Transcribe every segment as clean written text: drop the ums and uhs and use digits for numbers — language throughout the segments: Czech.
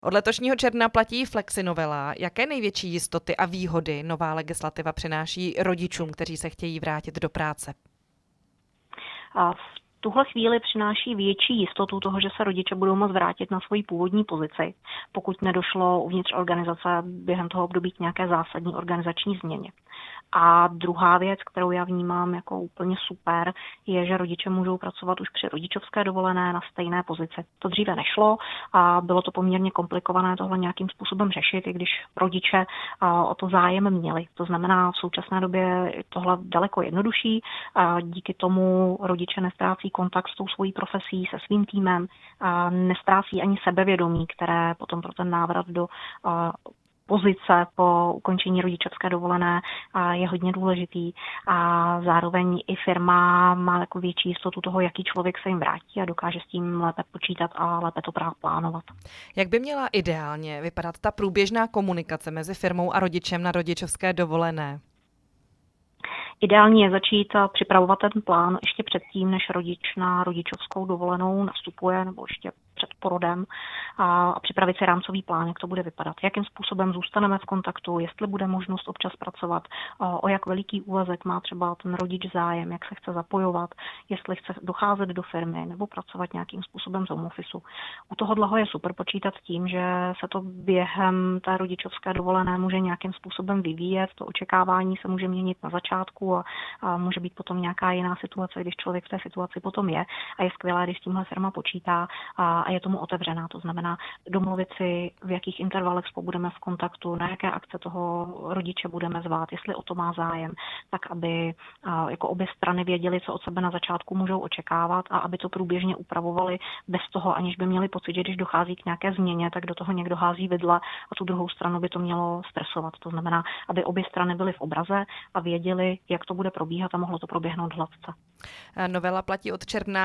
Od letošního června platí flexinovela. Jaké největší jistoty a výhody nová legislativa přináší rodičům, kteří se chtějí vrátit do práce? V tuhle chvíli přináší větší jistotu toho, že se rodiče budou moct vrátit na svoji původní pozici, pokud nedošlo uvnitř organizace během toho období k nějaké zásadní organizační změně. A druhá věc, kterou já vnímám jako úplně super, je, že rodiče můžou pracovat už při rodičovské dovolené na stejné pozici. To dříve nešlo a bylo to poměrně komplikované tohle nějakým způsobem řešit, i když rodiče o to zájem měli. To znamená, v současné době je tohle daleko jednodušší. Díky tomu rodiče nestrácí kontakt s tou svojí profesí, se svým týmem, nestrácí ani sebevědomí, které potom pro ten návrat do pozice po ukončení rodičovské dovolené je hodně důležitý a zároveň i firma má jako větší jistotu toho, jaký člověk se jim vrátí a dokáže s tím lépe počítat a lépe to plánovat. Jak by měla ideálně vypadat ta průběžná komunikace mezi firmou a rodičem na rodičovské dovolené? Ideální je začít připravovat ten plán ještě předtím, než rodič na rodičovskou dovolenou nastupuje, nebo ještě před porodem a připravit si rámcový plán, jak to bude vypadat. Jakým způsobem zůstaneme v kontaktu, jestli bude možnost občas pracovat, o jak veliký úvazek má třeba ten rodič zájem, jak se chce zapojovat, jestli chce docházet do firmy nebo pracovat nějakým způsobem z home officeu. U tohohle je super počítat tím, že se to během té rodičovské dovolené může nějakým způsobem vyvíjet, to očekávání se může měnit na začátku a může být potom nějaká jiná situace, když člověk v té situaci potom je a je skvělé, když s tímhle firma počítá a je tomu otevřená. To znamená domluvit si, v jakých intervalech spolu budeme v kontaktu, na jaké akce toho rodiče budeme zvát, jestli o to má zájem, tak aby jako obě strany věděly, co od sebe na začátku můžou očekávat a aby to průběžně upravovali bez toho, aniž by měli pocit, že když dochází k nějaké změně, tak do toho někdo hází vidle a tu druhou stranu by to mělo stresovat. To znamená, aby obě strany byly v obraze a věděli, jak to bude probíhat a mohlo to proběhnout hladce. Novela platí od června.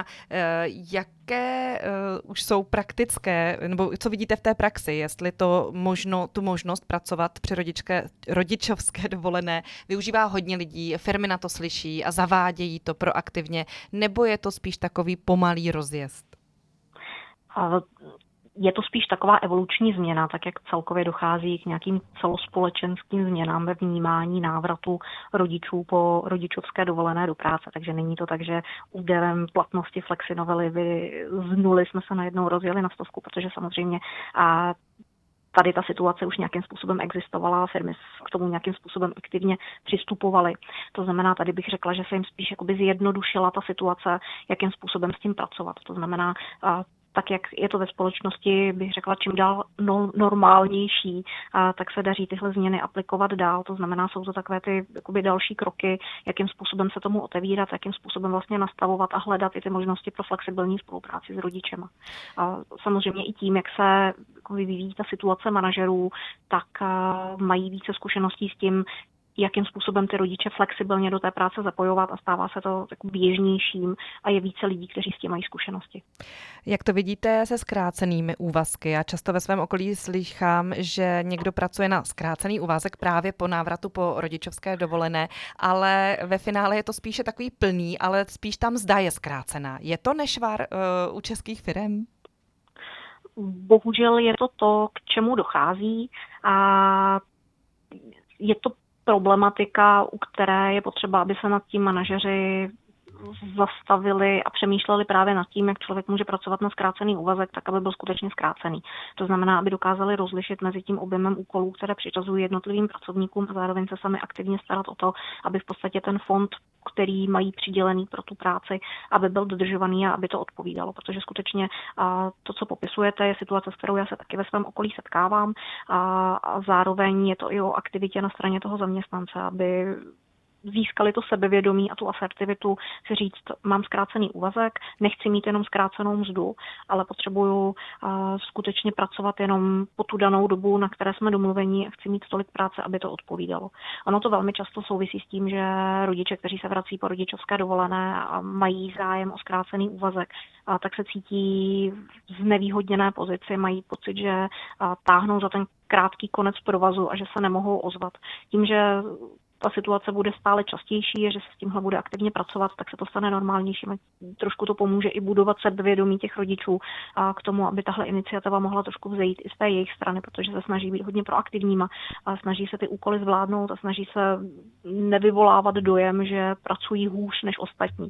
Jaké už jsou praktické, nebo co vidíte v té praxi, jestli to tu možnost pracovat při rodičovské dovolené využívá hodně lidí, firmy na to slyší a zavádějí to proaktivně, nebo je to spíš takový pomalý rozjezd? Je to spíš taková evoluční změna, tak jak celkově dochází k nějakým celospolečenským změnám ve vnímání návratu rodičů po rodičovské dovolené do práce. Takže není to tak, že úderem platnosti flexinovely z nuly jsme se najednou rozjeli na 100, protože samozřejmě tady ta situace už nějakým způsobem existovala a firmy k tomu nějakým způsobem aktivně přistupovaly. To znamená, tady bych řekla, že se jim spíš jakoby zjednodušila ta situace, jakým způsobem s tím pracovat. To znamená, tak jak je to ve společnosti, bych řekla, čím dál normálnější, tak se daří tyhle změny aplikovat dál. To znamená, jsou to takové ty jakoby další kroky, jakým způsobem se tomu otevírat, jakým způsobem vlastně nastavovat a hledat i ty možnosti pro flexibilní spolupráci s rodičema. A samozřejmě i tím, jak se vyvíjí ta situace manažerů, tak mají více zkušeností s tím, jakým způsobem ty rodiče flexibilně do té práce zapojovat a stává se to tak běžnějším a je více lidí, kteří s tím mají zkušenosti. Jak to vidíte se zkrácenými úvazky? Já často ve svém okolí slychám, že někdo pracuje na zkrácený úvazek právě po návratu po rodičovské dovolené, ale ve finále je to spíše takový plný, ale spíš tam mzda je zkrácená. Je to nešvar u českých firem? Bohužel je to, k čemu dochází a je to problematika, u které je potřeba, aby se nad tím manažeři zastavili a přemýšleli právě nad tím, jak člověk může pracovat na zkrácený úvazek, tak aby byl skutečně zkrácený. To znamená, aby dokázali rozlišit mezi tím objemem úkolů, které přiřazují jednotlivým pracovníkům a zároveň se sami aktivně starat o to, aby v podstatě ten fond, který mají přidělený pro tu práci, aby byl dodržovaný a aby to odpovídalo, protože skutečně to, co popisujete, je situace, s kterou já se taky ve svém okolí setkávám a zároveň je to i o aktivitě na straně toho zaměstnance, aby získali to sebevědomí a tu asertivitu si říct, mám zkrácený úvazek, nechci mít jenom zkrácenou mzdu, ale potřebuju skutečně pracovat jenom po tu danou dobu, na které jsme domluveni a chci mít tolik práce, aby to odpovídalo. Ono to velmi často souvisí s tím, že rodiče, kteří se vrací po rodičovské dovolené a mají zájem o zkrácený úvazek, tak se cítí v znevýhodněné pozici, mají pocit, že táhnou za ten krátký konec provazu a že se nemohou ozvat. Tím, že ta situace bude stále častější a že se s tímhle bude aktivně pracovat, tak se to stane normálnějším. Trošku to pomůže i budovat sebevědomí těch rodičů a k tomu, aby tahle iniciativa mohla trošku vzejít i z té jejich strany, protože se snaží být hodně proaktivníma a snaží se ty úkoly zvládnout a snaží se nevyvolávat dojem, že pracují hůř než ostatní.